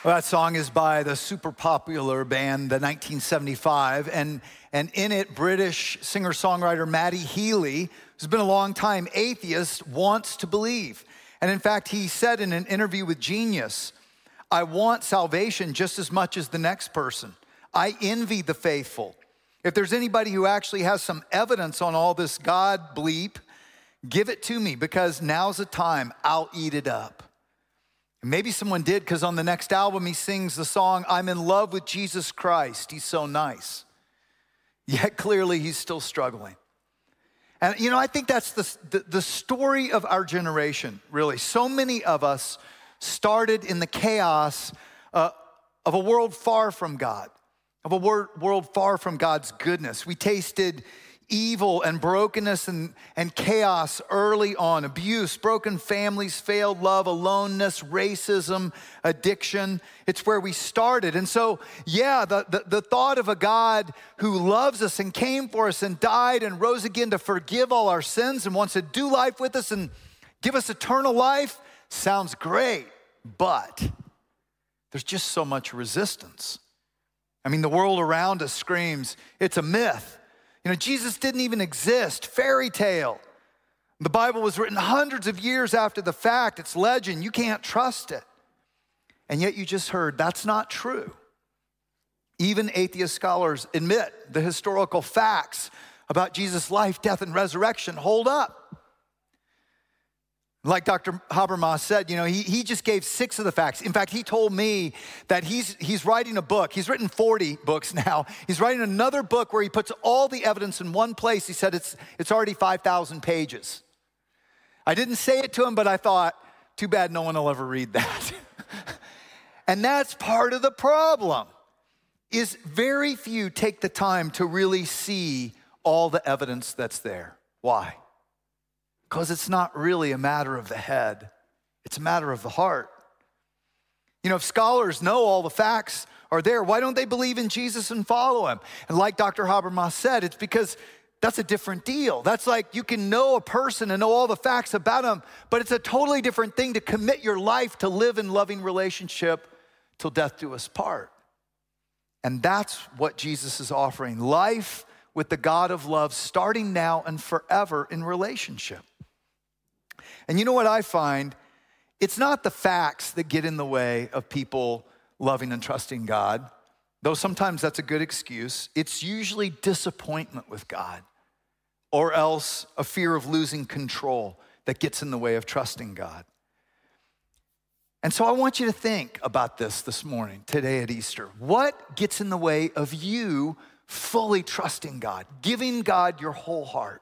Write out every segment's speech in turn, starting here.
Well, that song is by the super popular band, the 1975, and in it, British singer-songwriter Matty Healy, who's been a long time atheist, wants to believe. And in fact, he said in an interview with Genius, "I want salvation just as much as the next person. I envy the faithful. If there's anybody who actually has some evidence on all this God bleep, give it to me, because now's the time. I'll eat it up." And maybe someone did, because on the next album, he sings the song, "I'm in love with Jesus Christ. He's so nice." Yet clearly, he's still struggling. And I think that's the story of our generation, really. So many of us started in the chaos of a world far from God, of a world far from God's goodness. We tasted evil and brokenness and chaos early on. Abuse, broken families, failed love, aloneness, racism, addiction. It's where we started. And so, the thought of a God who loves us and came for us and died and rose again to forgive all our sins and wants to do life with us and give us eternal life sounds great, but there's just so much resistance. I mean, the world around us screams, it's a myth. Jesus didn't even exist, fairy tale. The Bible was written hundreds of years after the fact. It's legend, you can't trust it. And yet you just heard that's not true. Even atheist scholars admit the historical facts about Jesus' life, death, and resurrection hold up. Like Dr. Habermas said, he just gave 6 of the facts. In fact, he told me that he's writing a book. He's written 40 books now. He's writing another book where he puts all the evidence in one place. He said it's already 5,000 pages. I didn't say it to him, but I thought, too bad no one will ever read that. And that's part of the problem, is very few take the time to really see all the evidence that's there. Why? Because it's not really a matter of the head. It's a matter of the heart. If scholars know all the facts are there, why don't they believe in Jesus and follow him? And like Dr. Habermas said, it's because that's a different deal. That's like you can know a person and know all the facts about them, but it's a totally different thing to commit your life to live in loving relationship till death do us part. And that's what Jesus is offering. Life with the God of love, starting now and forever in relationship. And you know what I find? It's not the facts that get in the way of people loving and trusting God, though sometimes that's a good excuse. It's usually disappointment with God, or else a fear of losing control that gets in the way of trusting God. And so I want you to think about this morning, today at Easter. What gets in the way of you fully trusting God, giving God your whole heart?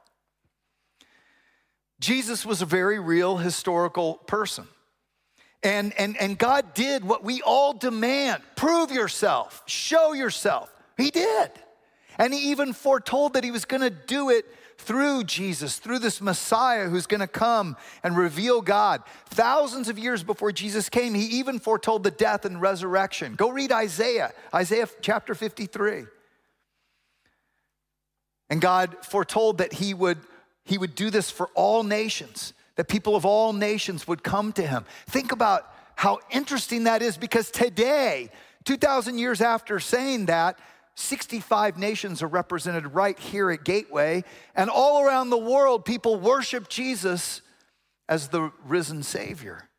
Jesus was a very real historical person. And God did what we all demand. Prove yourself, show yourself. He did. And he even foretold that he was gonna do it through Jesus, through this Messiah who's gonna come and reveal God. Thousands of years before Jesus came, he even foretold the death and resurrection. Go read Isaiah chapter 53. And God foretold that he would do this for all nations, that people of all nations would come to him. Think about how interesting that is, because today, 2,000 years after saying that, 65 nations are represented right here at Gateway, and all around the world, people worship Jesus as the risen Savior.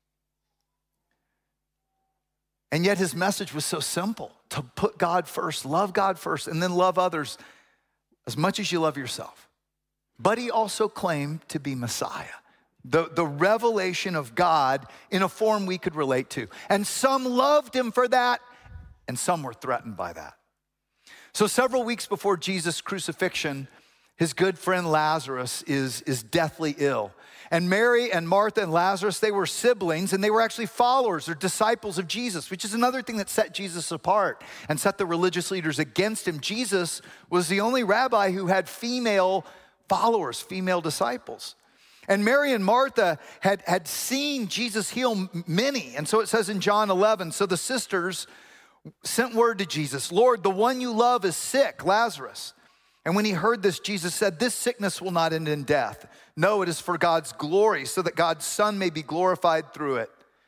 And yet his message was so simple, to put God first, and then love others as much as you love yourself. But he also claimed to be Messiah, the revelation of God in a form we could relate to. And some loved him for that, and some were threatened by that. So several weeks before Jesus' crucifixion, his good friend Lazarus is deathly ill. And Mary and Martha and Lazarus, they were siblings, and they were actually followers or disciples of Jesus, which is another thing that set Jesus apart and set the religious leaders against him. Jesus was the only rabbi who had female followers, female disciples. And Mary and Martha had seen Jesus heal many. And so it says in John 11, so the sisters sent word to Jesus, "Lord, the one you love is sick, Lazarus." And when he heard this, Jesus said, "This sickness will not end in death. No, it is for God's glory, so that God's Son may be glorified through it."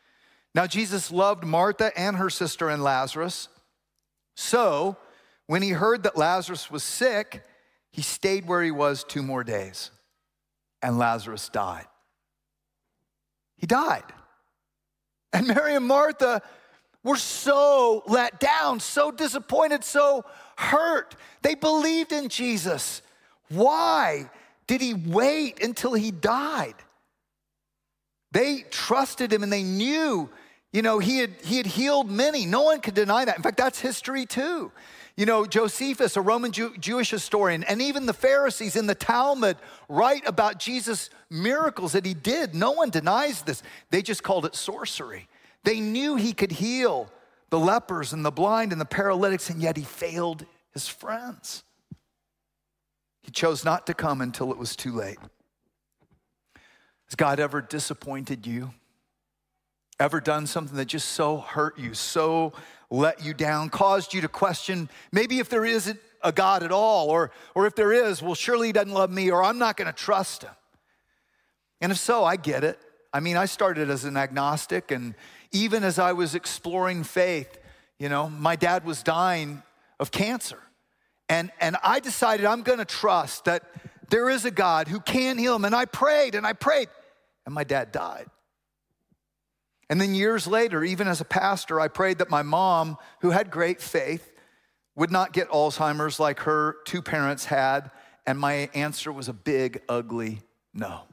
Now, Jesus loved Martha and her sister and Lazarus. So when he heard that Lazarus was sick, he stayed where he was 2 more days, and Lazarus died. He died. And Mary and Martha were so let down, so disappointed, so hurt. They believed in Jesus. Why did he wait until he died? They trusted him and they knew, he had healed many. No one could deny that. In fact, that's history too. Josephus, a Roman Jewish historian, and even the Pharisees in the Talmud write about Jesus' miracles that he did. No one denies this. They just called it sorcery. They knew he could heal the lepers and the blind and the paralytics, and yet he failed his friends. He chose not to come until it was too late. Has God ever disappointed you? Ever done something that just so hurt you, so let you down, caused you to question maybe if there isn't a God at all, or if there is, well, surely he doesn't love me, or I'm not gonna trust him. And if so, I get it. I started as an agnostic, and even as I was exploring faith, my dad was dying of cancer. And I decided I'm gonna trust that there is a God who can heal him. And I prayed, and my dad died. And then years later, even as a pastor, I prayed that my mom, who had great faith, would not get Alzheimer's like her 2 parents had. And my answer was a big, ugly no.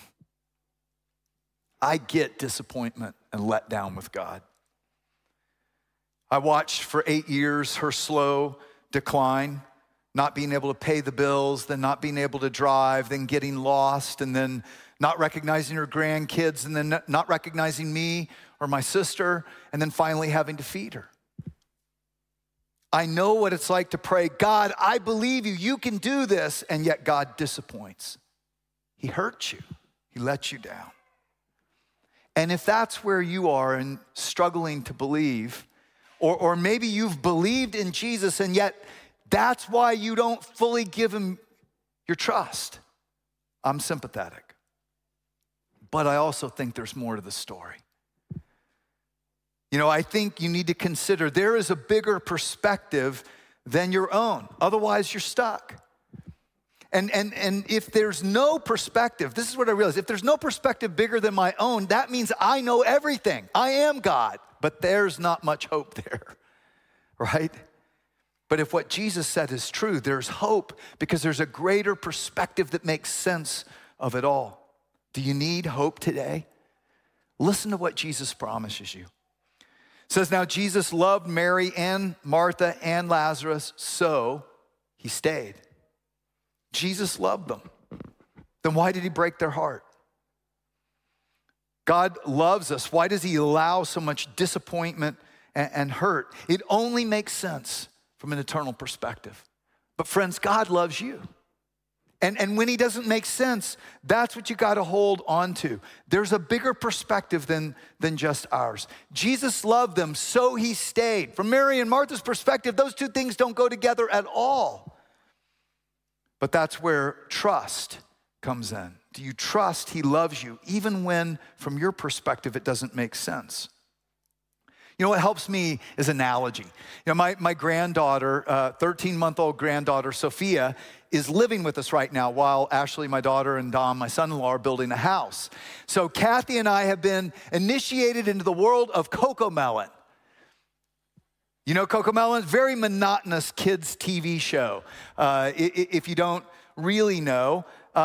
I get disappointment and let down with God. I watched for 8 years her slow decline, not being able to pay the bills, then not being able to drive, then getting lost, and then not recognizing her grandkids, and then not recognizing me or my sister, and then finally having to feed her. I know what it's like to pray, God, I believe you, you can do this, and yet God disappoints. He hurts you, he lets you down. And if that's where you are and struggling to believe, or maybe you've believed in Jesus and yet that's why you don't fully give him your trust, I'm sympathetic. But I also think there's more to the story. I think you need to consider there is a bigger perspective than your own. Otherwise, you're stuck. And if there's no perspective, this is what I realized, if there's no perspective bigger than my own, that means I know everything. I am God, but there's not much hope there, right? But if what Jesus said is true, there's hope because there's a greater perspective that makes sense of it all. Do you need hope today? Listen to what Jesus promises you. It says, now Jesus loved Mary and Martha and Lazarus, so he stayed. Jesus loved them. Then why did he break their heart? God loves us. Why does he allow so much disappointment and hurt? It only makes sense from an eternal perspective. But friends, God loves you. And when he doesn't make sense, that's what you got to hold on to. There's a bigger perspective than just ours. Jesus loved them, so he stayed. From Mary and Martha's perspective, those 2 things don't go together at all. But that's where trust comes in. Do you trust he loves you, even when, from your perspective, it doesn't make sense? What helps me is analogy. My granddaughter, 13-month-old granddaughter, Sophia, is living with us right now while Ashley, my daughter, and Dom, my son-in-law, are building a house. So Kathy and I have been initiated into the world of CoComelon. You know CoComelon? Very monotonous kids' TV show, if you don't really know.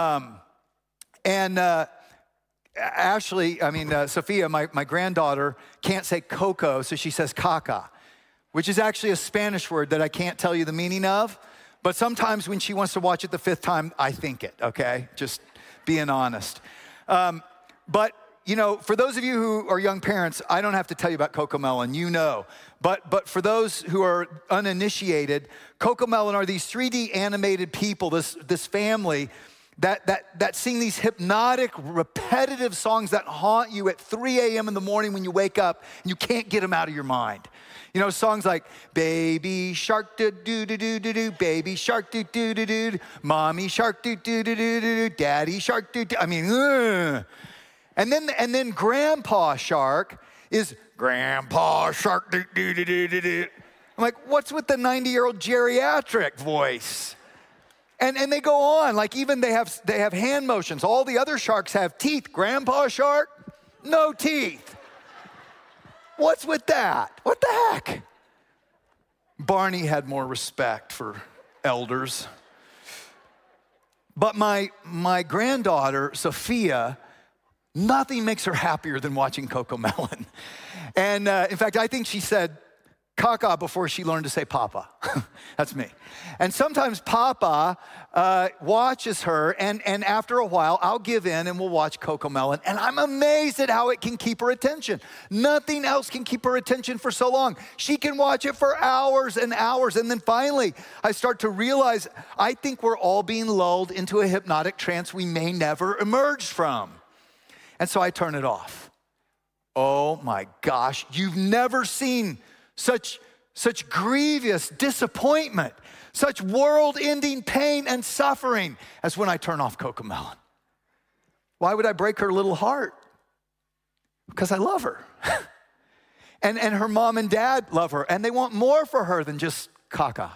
Sophia, my granddaughter, can't say Coco, so she says caca, which is actually a Spanish word that I can't tell you the meaning of. But sometimes when she wants to watch it the 5th time, I think it, okay? Just being honest. But for those of you who are young parents, I don't have to tell you about CoComelon, you know. But for those who are uninitiated, CoComelon are these 3D animated people, this family that sing these hypnotic, repetitive songs that haunt you at 3 a.m. in the morning when you wake up and you can't get them out of your mind. Songs like baby shark do do do do do do, baby shark do do do do, mommy shark do do do do do, daddy shark do do. And then grandpa shark is Grandpa Shark. I'm like, what's with the 90-year-old geriatric voice? And they go on, like even they have hand motions. All the other sharks have teeth. Grandpa Shark, no teeth. What's with that? What the heck? Barney had more respect for elders. But my granddaughter, Sophia, nothing makes her happier than watching CoComelon. And in fact, I think she said Kaka before she learned to say Papa. That's me. And sometimes Papa watches her, and after a while, I'll give in and we'll watch CoComelon. And I'm amazed at how it can keep her attention. Nothing else can keep her attention for so long. She can watch it for hours and hours. And then finally, I start to realize, I think we're all being lulled into a hypnotic trance we may never emerge from. And so I turn it off. Oh my gosh, you've never seen such grievous disappointment, such world-ending pain and suffering as when I turn off CoComelon. Why would I break her little heart? Because I love her. and her mom and dad love her, and they want more for her than just Kaka.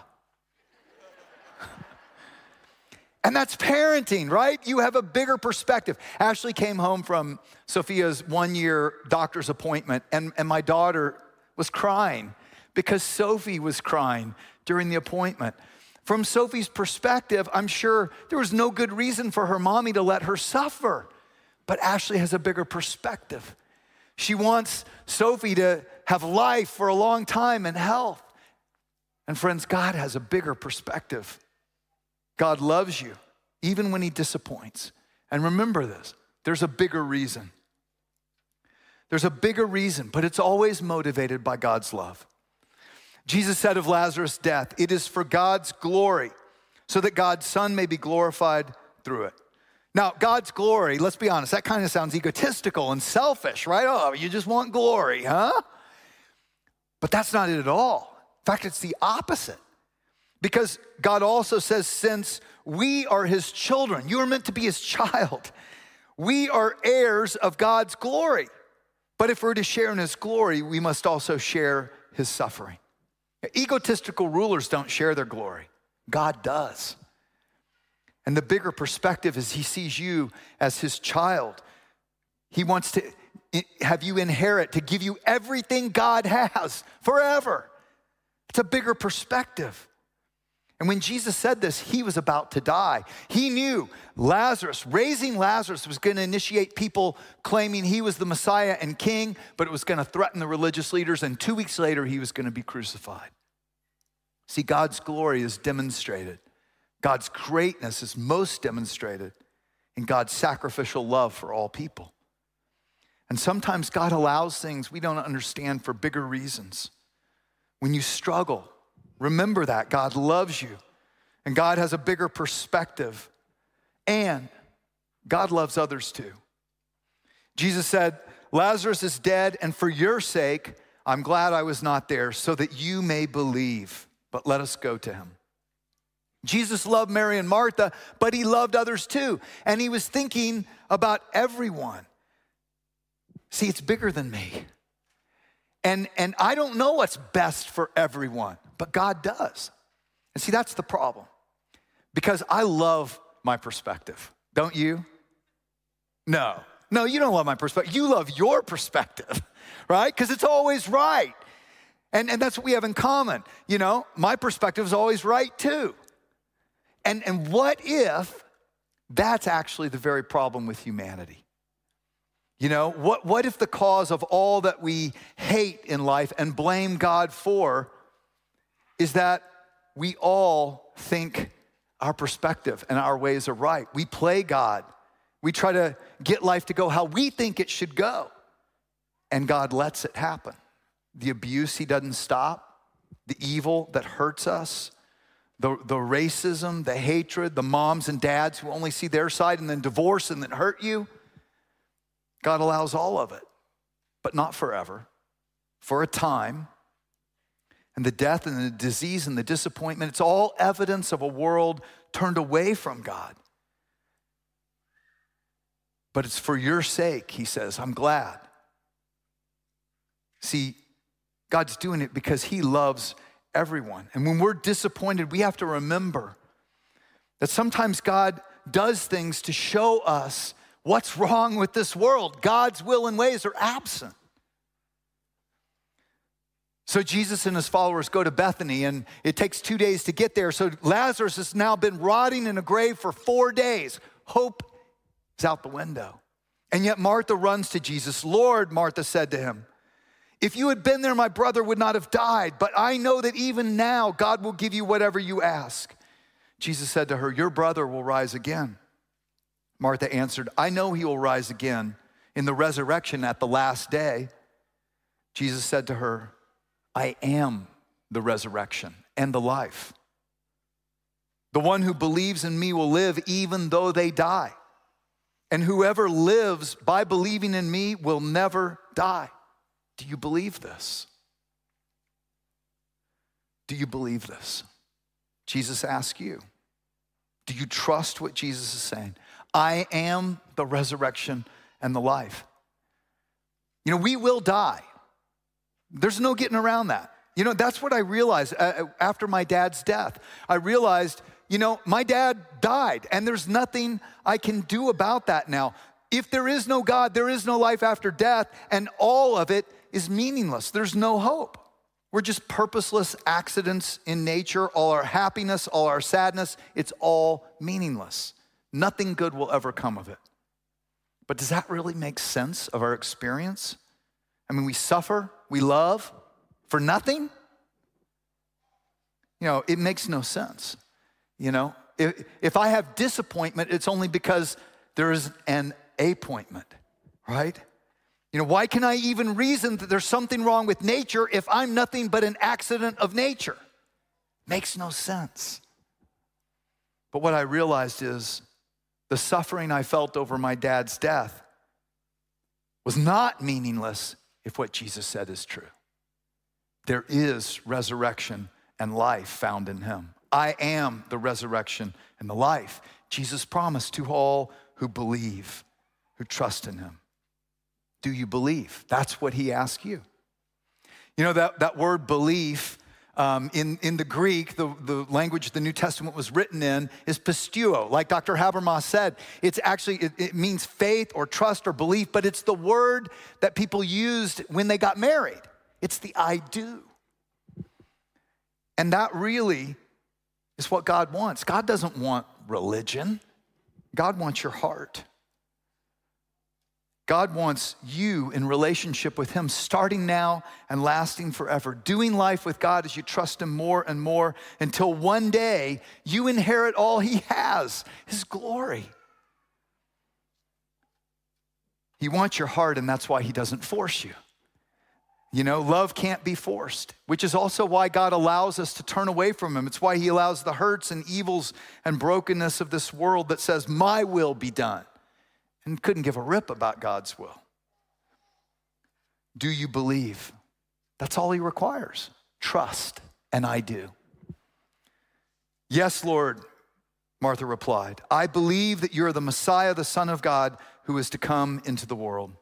And that's parenting, right? You have a bigger perspective. Ashley came home from Sophia's one-year doctor's appointment, and my daughter was crying because Sophie was crying during the appointment. From Sophie's perspective, I'm sure there was no good reason for her mommy to let her suffer. But Ashley has a bigger perspective. She wants Sophie to have life for a long time and health. And friends, God has a bigger perspective. God loves you, even when he disappoints. And remember this, there's a bigger reason. There's a bigger reason, but it's always motivated by God's love. Jesus said of Lazarus' death, it is for God's glory, so that God's Son may be glorified through it. Now, God's glory, let's be honest, that kind of sounds egotistical and selfish, right? Oh, you just want glory, huh? But that's not it at all. In fact, it's the opposite. Because God also says, since we are his children, you are meant to be his child. We are heirs of God's glory. But if we're to share in his glory, we must also share his suffering. Egotistical rulers don't share their glory. God does. And the bigger perspective is he sees you as his child. He wants to have you inherit, to give you everything God has forever. It's a bigger perspective. And when Jesus said this, he was about to die. He knew raising Lazarus was going to initiate people claiming he was the Messiah and king, but it was going to threaten the religious leaders, and 2 weeks later, he was going to be crucified. See, God's glory is demonstrated. God's greatness is most demonstrated in God's sacrificial love for all people. And sometimes God allows things we don't understand for bigger reasons. When you struggle, remember that God loves you, and God has a bigger perspective, and God loves others too. Jesus said, Lazarus is dead, and for your sake, I'm glad I was not there so that you may believe, but let us go to him. Jesus loved Mary and Martha, but he loved others too, and he was thinking about everyone. See, it's bigger than me. And I don't know what's best for everyone, but God does. And see, that's the problem. Because I love my perspective. Don't you? No, you don't love my perspective. You love your perspective, right? Because it's always right. And that's what we have in common. You know, my perspective is always right too. And what if that's actually the very problem with humanity? You know, what if the cause of all that we hate in life and blame God for is that we all think our perspective and our ways are right. We play God. We try to get life to go how we think it should go. And God lets it happen. The abuse he doesn't stop, the evil that hurts us, the racism, the hatred, the moms and dads who only see their side and then divorce and then hurt you. God allows all of it, but not forever, for a time. And the death and the disease and the disappointment, it's all evidence of a world turned away from God. But it's for your sake, he says, I'm glad. See, God's doing it because he loves everyone. And when we're disappointed, we have to remember that sometimes God does things to show us what's wrong with this world. God's will and ways are absent. So Jesus and his followers go to Bethany, and it takes 2 days to get there. So Lazarus has now been rotting in a grave for 4 days. Hope is out the window. And yet Martha runs to Jesus. Lord, Martha said to him, if you had been there, my brother would not have died. But I know that even now God will give you whatever you ask. Jesus said to her, your brother will rise again. Martha answered, I know he will rise again in the resurrection at the last day. Jesus said to her, I am the resurrection and the life. The one who believes in me will live even though they die. And whoever lives by believing in me will never die. Do you believe this? Do you believe this? Jesus asks you. Do you trust what Jesus is saying? I am the resurrection and the life. You know, we will die. There's no getting around that. You know, that's what I realized after my dad's death. I realized, you know, my dad died, and there's nothing I can do about that now. If there is no God, there is no life after death, and all of it is meaningless. There's no hope. We're just purposeless accidents in nature. All our happiness, all our sadness, it's all meaningless. Nothing good will ever come of it. But does that really make sense of our experience? I mean, we suffer, we love for nothing? You know, it makes no sense. You know, if I have disappointment, it's only because there is an appointment, right? You know, why can I even reason that there's something wrong with nature if I'm nothing but an accident of nature? Makes no sense. But what I realized is the suffering I felt over my dad's death was not meaningless if what Jesus said is true. There is resurrection and life found in him. I am the resurrection and the life. Jesus promised to all who believe, who trust in him. Do you believe? That's what he asks you. You know, that word belief, in the Greek, the language the New Testament was written in, is pisteuo. Like Dr. Habermas said, it's actually, it means faith or trust or belief, but it's the word that people used when they got married. It's the I do. And that really is what God wants. God doesn't want religion. God wants your heart. God wants you in relationship with him, starting now and lasting forever, doing life with God as you trust him more and more until one day you inherit all he has, his glory. He wants your heart, and that's why he doesn't force you. You know, love can't be forced, which is also why God allows us to turn away from him. It's why he allows the hurts and evils and brokenness of this world that says, my will be done, and couldn't give a rip about God's will. Do you believe? That's all he requires. Trust, and I do. Yes, Lord, Martha replied. I believe that you're the Messiah, the Son of God, who is to come into the world.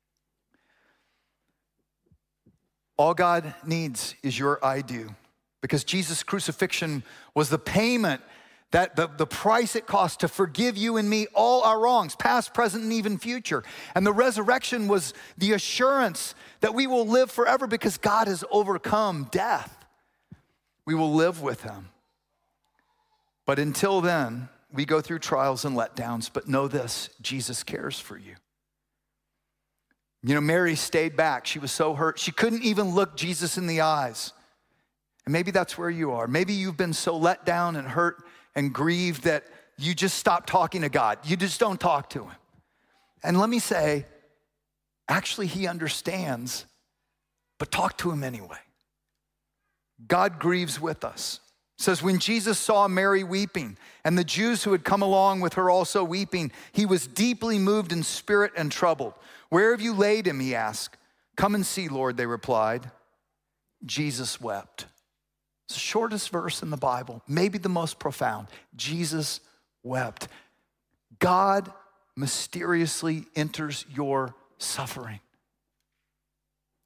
All God needs is your I do, because Jesus' crucifixion was the payment, that the price it cost to forgive you and me all our wrongs, past, present, and even future. And the resurrection was the assurance that we will live forever because God has overcome death. We will live with him. But until then, we go through trials and letdowns, but know this, Jesus cares for you. You know, Mary stayed back. She was so hurt. She couldn't even look Jesus in the eyes. And maybe that's where you are. Maybe you've been so let down and hurt and grieved that you just stop talking to God. You just don't talk to him. And let me say, actually he understands, but talk to him anyway. God grieves with us. It says, when Jesus saw Mary weeping and the Jews who had come along with her also weeping, he was deeply moved in spirit and troubled. Where have you laid him? He asked. Come and see, Lord, they replied. Jesus wept. It's the shortest verse in the Bible, maybe the most profound. Jesus wept. God mysteriously enters your suffering.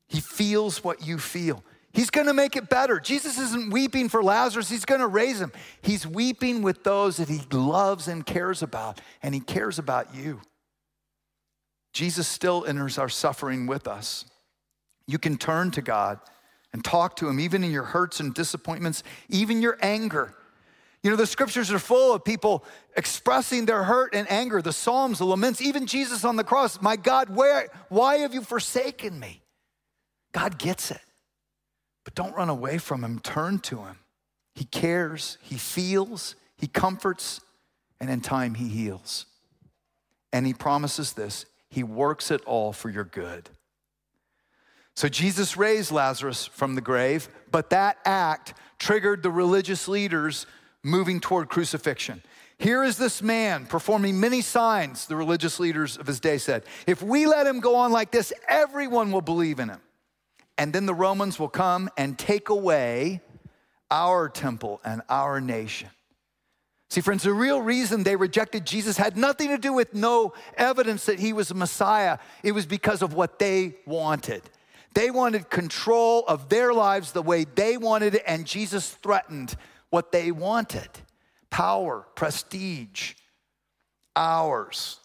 He feels what you feel. He's gonna make it better. Jesus isn't weeping for Lazarus, he's gonna raise him. He's weeping with those that he loves and cares about, and he cares about you. Jesus still enters our suffering with us. You can turn to God and talk to him, even in your hurts and disappointments, even your anger. You know, the scriptures are full of people expressing their hurt and anger, the Psalms, the laments, even Jesus on the cross. My God, why have you forsaken me? God gets it. But don't run away from him, turn to him. He cares, he feels, he comforts, and in time he heals. And he promises this, he works it all for your good. So Jesus raised Lazarus from the grave, but that act triggered the religious leaders moving toward crucifixion. Here is this man performing many signs, the religious leaders of his day said. If we let him go on like this, everyone will believe in him. And then the Romans will come and take away our temple and our nation. See, friends, the real reason they rejected Jesus had nothing to do with no evidence that he was a Messiah. It was because of what they wanted. They wanted control of their lives the way they wanted it, and Jesus threatened what they wanted. Power, prestige, ours.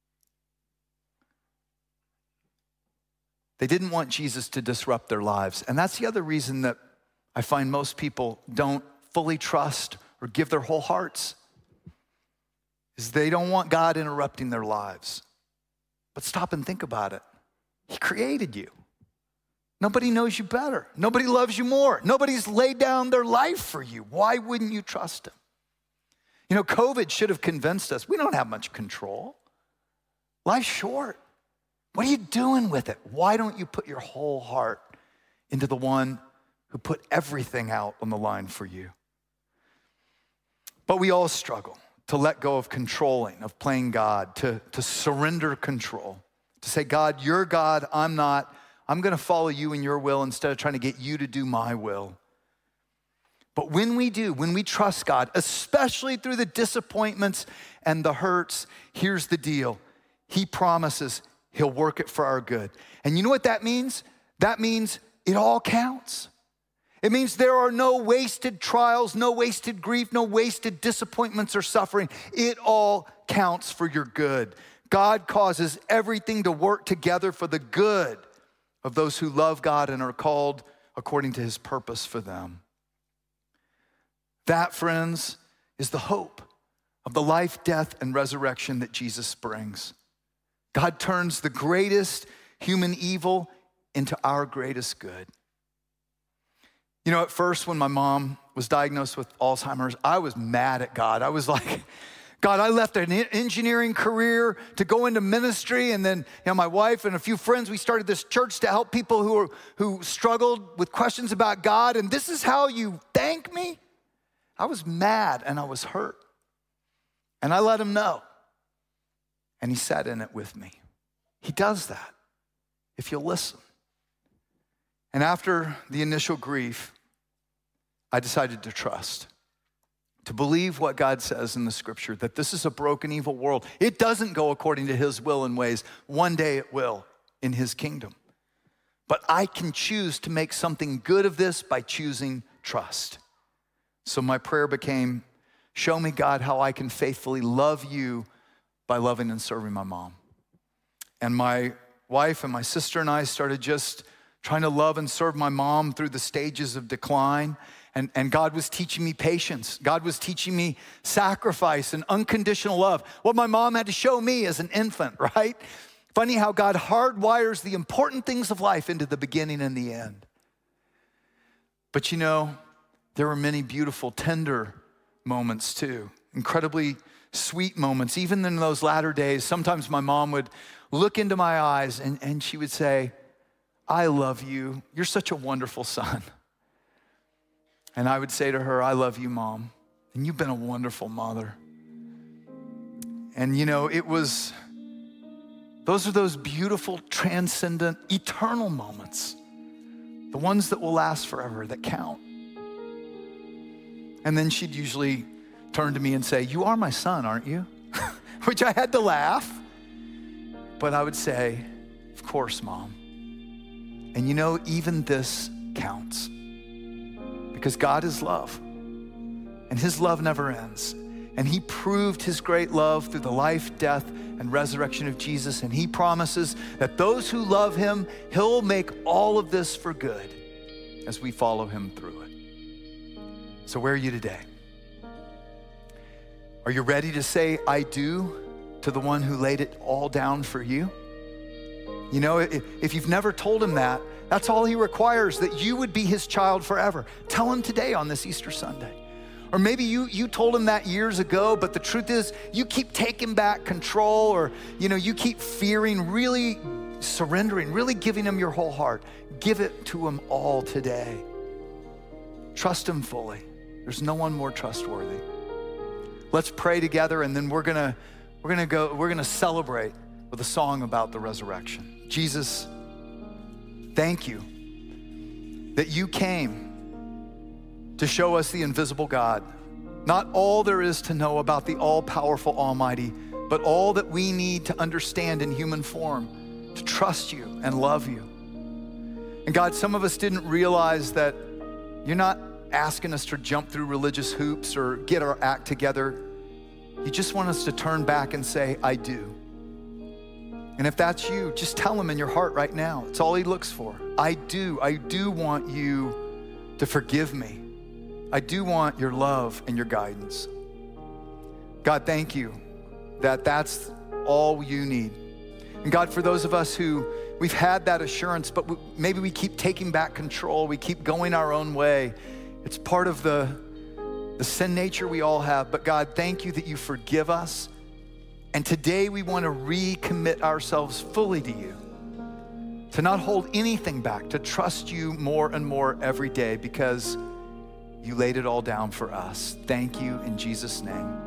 They didn't want Jesus to disrupt their lives. And that's the other reason that I find most people don't fully trust or give their whole hearts, is they don't want God interrupting their lives. But stop and think about it. He created you. Nobody knows you better. Nobody loves you more. Nobody's laid down their life for you. Why wouldn't you trust him? You know, COVID should have convinced us we don't have much control. Life's short. What are you doing with it? Why don't you put your whole heart into the one who put everything out on the line for you? But we all struggle to let go of controlling, of playing God, to surrender control, to say, God, you're God, I'm not. I'm gonna follow you in your will instead of trying to get you to do my will. But when we do, when we trust God, especially through the disappointments and the hurts, here's the deal. He promises he'll work it for our good. And you know what that means? That means it all counts. It means there are no wasted trials, no wasted grief, no wasted disappointments or suffering. It all counts for your good. God causes everything to work together for the good of those who love God and are called according to his purpose for them. That, friends, is the hope of the life, death, and resurrection that Jesus brings. God turns the greatest human evil into our greatest good. You know, at first when my mom was diagnosed with Alzheimer's, I was mad at God. I was like, God, I left an engineering career to go into ministry, and then my wife and a few friends, we started this church to help people who struggled with questions about God, and this is how you thank me? I was mad and I was hurt. And I let him know. And he sat in it with me. He does that if you'll listen. And after the initial grief, I decided to trust, to believe what God says in the scripture, that this is a broken, evil world. It doesn't go according to his will and ways. One day it will in his kingdom. But I can choose to make something good of this by choosing trust. So my prayer became, show me, God, how I can faithfully love you by loving and serving my mom. And my wife and my sister and I started just trying to love and serve my mom through the stages of decline. And God was teaching me patience. God was teaching me sacrifice and unconditional love. What my mom had to show me as an infant, right? Funny how God hardwires the important things of life into the beginning and the end. But you know, there were many beautiful, tender moments too. Incredibly sweet moments. Even in those latter days, sometimes my mom would look into my eyes and she would say, I love you. You're such a wonderful son. And I would say to her, I love you, Mom. And you've been a wonderful mother. And you know, those are those beautiful, transcendent, eternal moments. The ones that will last forever, that count. And then she'd usually turn to me and say, you are my son, aren't you? Which I had to laugh. But I would say, of course, Mom. And you know, even this counts because God is love and his love never ends. And he proved his great love through the life, death, and resurrection of Jesus. And he promises that those who love him, he'll make all of this for good as we follow him through it. So where are you today? Are you ready to say, I do, to the one who laid it all down for you? You know, if you've never told him that, that's all he requires, that you would be his child forever. Tell him today on this Easter Sunday. Or maybe you told him that years ago, but the truth is you keep taking back control, or you keep fearing, really surrendering, really giving him your whole heart. Give it to him all today. Trust him fully. There's no one more trustworthy. Let's pray together, and then we're gonna celebrate with a song about the resurrection. Jesus, thank you that you came to show us the invisible God. Not all there is to know about the all-powerful Almighty, but all that we need to understand in human form, to trust you and love you. And God, some of us didn't realize that you're not asking us to jump through religious hoops or get our act together. You just want us to turn back and say, I do. And if that's you, just tell him in your heart right now. It's all he looks for. I do want you to forgive me. I do want your love and your guidance. God, thank you that that's all you need. And God, for those of us who we've had that assurance, but maybe we keep taking back control, we keep going our own way. It's part of the sin nature we all have. But God, thank you that you forgive us. And today we want to recommit ourselves fully to you, to not hold anything back, to trust you more and more every day because you laid it all down for us. Thank you in Jesus' name.